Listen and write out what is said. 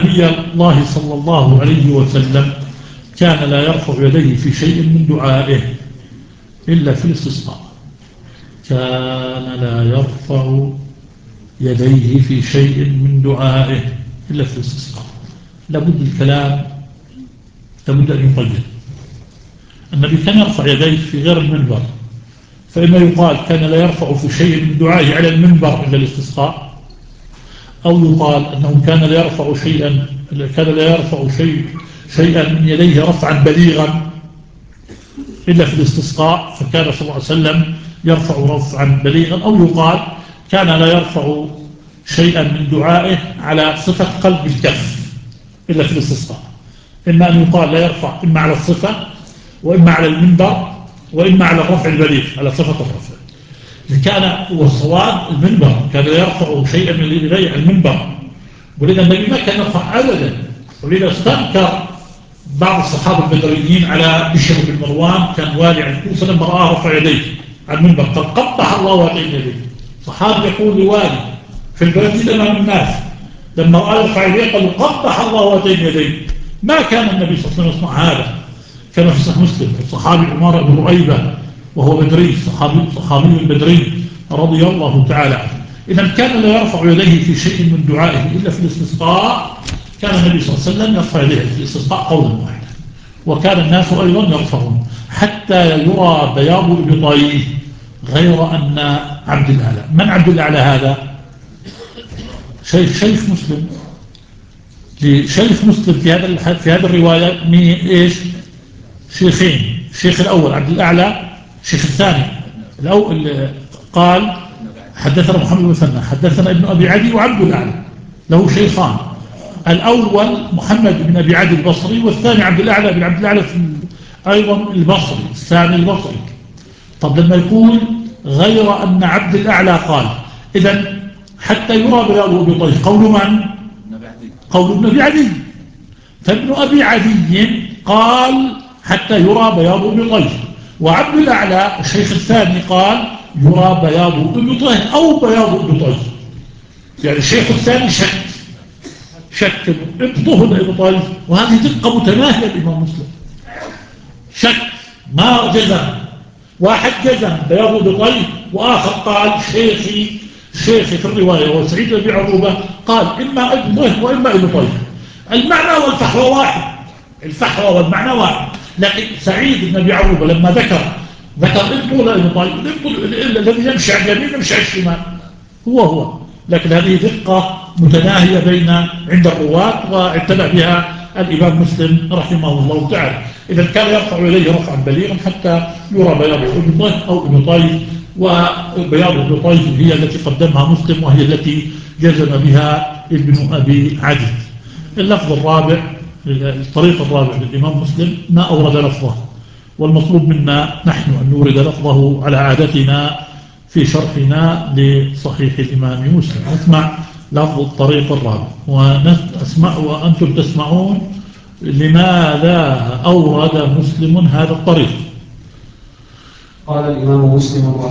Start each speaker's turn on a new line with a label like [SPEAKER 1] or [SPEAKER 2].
[SPEAKER 1] نبي الله صلى الله عليه وسلم كان لا يرفع يديه في شيء من دعائه إلا في الاستسقاء. كان لا يرفع يديه في شيء من دعائه إلا في الاستسقاء. لابد الكلام لابد أن يقيد. النبي كان يرفع يديه في غير المنبر، فإما يقال كان لا يرفع في شيء من دعائه على المنبر إلا الاستسقاء، أو يقال أنه كان لا يرفع شيئا من يديه رفعا بليغا إلا في الاستسقاء، فكان صلى الله عليه وسلم يرفع رفعا بليغا. أو يقال كان لا يرفع شيئا من دعائه على صفة قلب الكف إلا في الاستسقاء. إما أن يقال لا يرفع إما على الصفة، وإما على المنبر، وإما على الرفع البليغ على صفة الرفع. كان والصواب المنبر، كان لا يرفع شيئا من يديه على المنبر، ولذا النبي ما كان يرفع أبدا. ولذا استنكر بعض الصحابة البدريين على بشر بن مروان كان والي عن الكوفة لما رآه رفع يديه على المنبر قال قبح الله هاتين يديه. صحابي يقول لوالي في البلد أمام الناس لما رآه رفع يديه قالوا قبح الله هاتين يديه. ما كان النبي صلى الله عليه وسلم يصنع هذا. كما في صحيح مسلم الصحابي عمر بن رؤيبة وهو بدري، صحابي البدري رضي الله تعالى عنه. إذا كان لا يرفع يديه في شيء من دعائه إلا في الاستسقاء. كان النبي صلى الله عليه وسلم يرفع يديه في الاستسقاء قولا واحدا، وكان الناس أيضا يرفعون حتى يرى بياض إبطيه، غير أن عبد الأعلى. من عبد الأعلى هذا؟ شيخ مسلم. لشيخ مسلم في هذا الرواية من إيش؟ شيخين. الشيخ الأول عبد الأعلى، الشيخ الثاني الأول قال حدثنا محمد بن مثنى حدثنا ابن أبي عدي وعبد الأعلى، له شيخان. الأول محمد بن أبي عدي البصري، والثاني عبد الأعلى بن عبد الأعلى أيضا البصري، الثاني البصري. طب لما يقول غير أن عبد الأعلى قال، إذن حتى يرى بياض إبطيه قول من؟ قول ابن أبي عدي. فابن أبي عدي قال حتى يرى بياض إبطيه، وعبد الأعلى الشيخ الثاني قال يرى بياض إبطيه أو بياض إبطيه. يعني الشيخ الثاني شك إبطه الإبطيه، وهذه دقة متناهية الإمام مسلم. شك ما جزم، واحد جزم بياض إبطيه، وآخر قال شيخي في الرواية وسعيد بن عروبة قال إما إبطه وإما إبطيه. المعنى والفحوى واحد، الفحوى والمعنى واحد. لكن سعيد بن أبي عروبة لما ذكر إبطه ولا إبطيه، الذي يمشي على اليمين يمشي على الشمال هو. لكن هذه دقة متناهية عند الرواة، واعتنى بها الإمام مسلم رحمه الله تعالى. إذا كان يرفع إليه رفعا بليغا حتى يرى بياض إبطيه أو إبطيه، وبياض إبطيه هي التي قدمها مسلم، وهي التي جزم بها ابن أبي عدي. اللفظ الرابع، الطريق الرابع للإمام مسلم ما أورد لفظه، والمطلوب منا نحن أن نورد لفظه على عادتنا في شرحنا لصحيح الإمام مسلم. نسمع لفظ الطريق الرابع وأنتم تسمعون لماذا أورد مسلم هذا الطريق.
[SPEAKER 2] قال الإمام مسلم